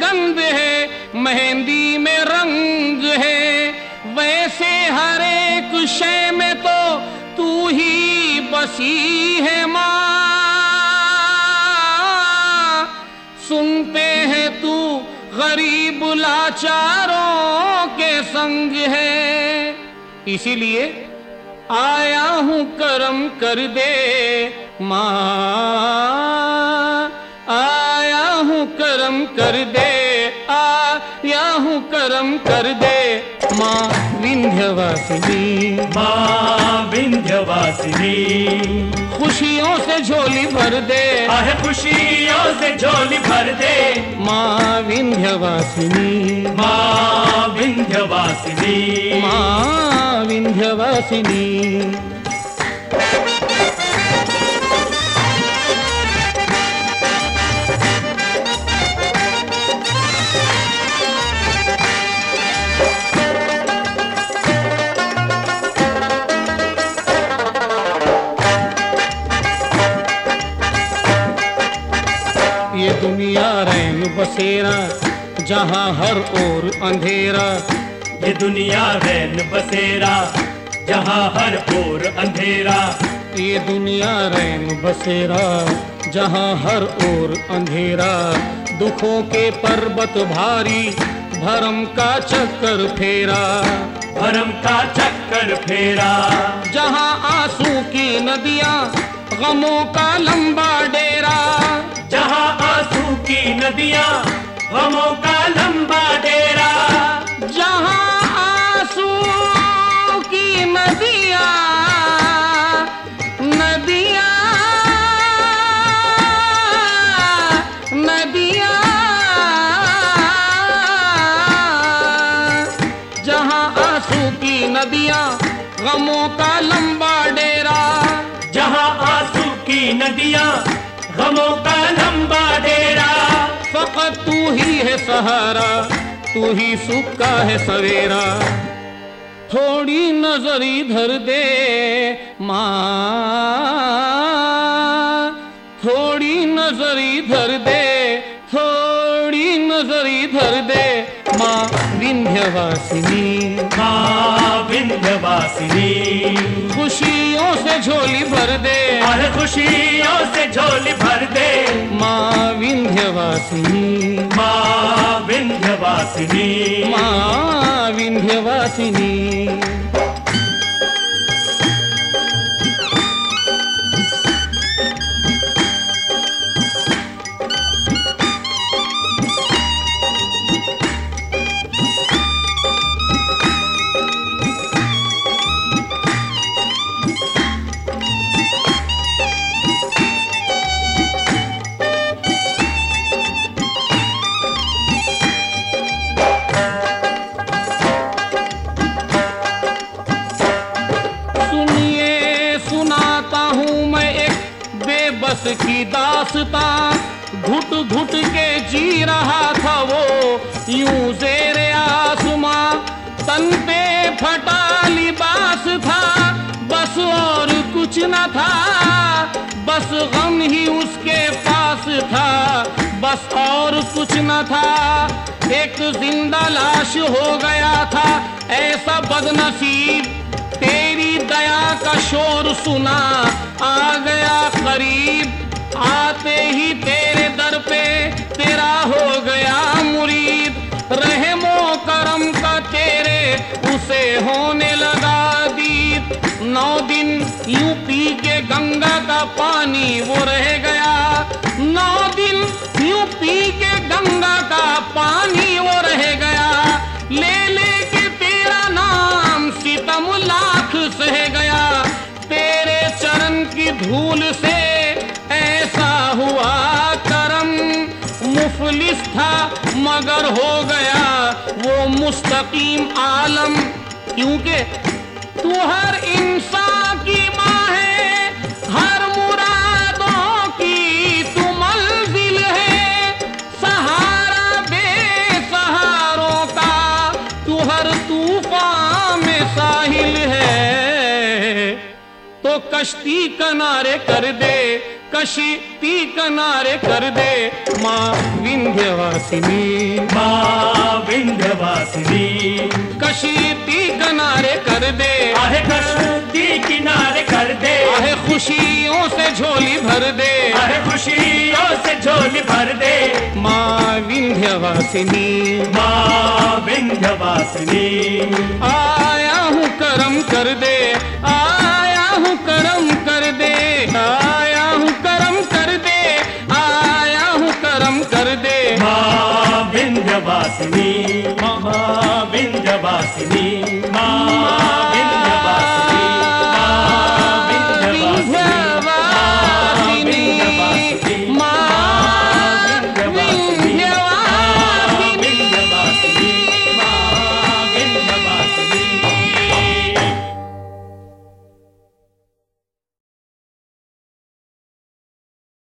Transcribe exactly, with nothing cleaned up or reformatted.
पसंद है, मेहंदी में रंग है, वैसे हर एक शय में तो तू ही बसी है माँ। सुनते हैं तू गरीब लाचारों के संग है, इसीलिए आया हूँ करम कर दे माँ, आया हूँ करम कर दे, आया हूँ करम कर दे माँ विंध्यवासिनी, माँ विंध्यवासिनी। खुशियों से झोली भर दे, आहे खुशियों से झोली भर दे माँ विंध्यवासिनी, माँ विंध्यवासिनी, माँ विंध्यवासिनी। ये दुनिया रैन बसेरा जहाँ हर ओर अंधेरा, ये दुनिया रैन बसेरा जहाँ हर ओर अंधेरा, ये दुनिया रैन बसेरा जहाँ हर ओर अंधेरा। दुखों के पर्वत भारी भरम का चक्कर फेरा, भरम का चक्कर फेरा। जहाँ आंसू की नदियाँ गमों का लंबा डेरा, जहाँ आंसू की नदियाँ गमों का लंबा डेरा, जहाँ आंसू की नदियाँ नदियाँ नदियाँ, जहाँ आंसू की नदियाँ गमों का लंबा डेरा, जहाँ आंसू की नदियाँ गमों का लंबा डेरा। फकत तू ही है सहारा, तू ही सुख का है सवेरा। थोड़ी नजर इधर दे माँ, थोड़ी नजर इधर दे, थोड़ी नजर इधर दे माँ विंध्यवासिनी, माँ विंध्यवासिनी। खुशियों से झोली भर दे, और खुशियों से झोली भर दे माँ विंध्यवासिनी, माँ विंध्यवासिनी, माँ विंध्यवासिनी। बस की दास्तां, घुट घुट के जी रहा था वो यूं ज़ेरे आसमां। तन पे फटा लिबास था बस और कुछ न था, बस गम ही उसके पास था बस और कुछ न था। एक जिंदा लाश हो गया था ऐसा बदनसीब, तेरी दया का शोर सुना आ गया करीब। आते ही तेरे दर पे तेरा हो गया मुरीद, रहमो करम का तेरे उसे होने लगा दीद। नौ दिन यूं पी के गंगा का पानी वो रह गया, नौ दिन यूं पी के गंगा का पानी वो रह गया। ले ले के तेरा नाम सितम लाख सह गया, तेरे चरण की धूल से ऐसा हुआ करम। मुफलिस था मगर हो गया वो मुस्तकीम आलम, क्योंकि तू हर इंसान की माँ है, हर मुरादों की तू मंजिल है। सहारा बेसहारों का तू हर तूफान में साहिल है। तो कश्ती किनारे कर दे कशी ती किनारे कर दे माँ विंध्यवासिनी, माँ विंध्यवासिनी। कशी ती किनारे कर दे, आहे कशी किनारे कर दे, आहे खुशियों से झोली भर दे, आहे खुशियों से झोली भर दे, माँ विंध्यवासिनी, माँ विंध्यवासिनी। आया हूँ करम कर दे, आया हूँ करम कर दे, आया हूँ करम कर दे, आया हूँ करम कर दे, माँ विंध्यवासिनी, माँ विंध्यवासिनी।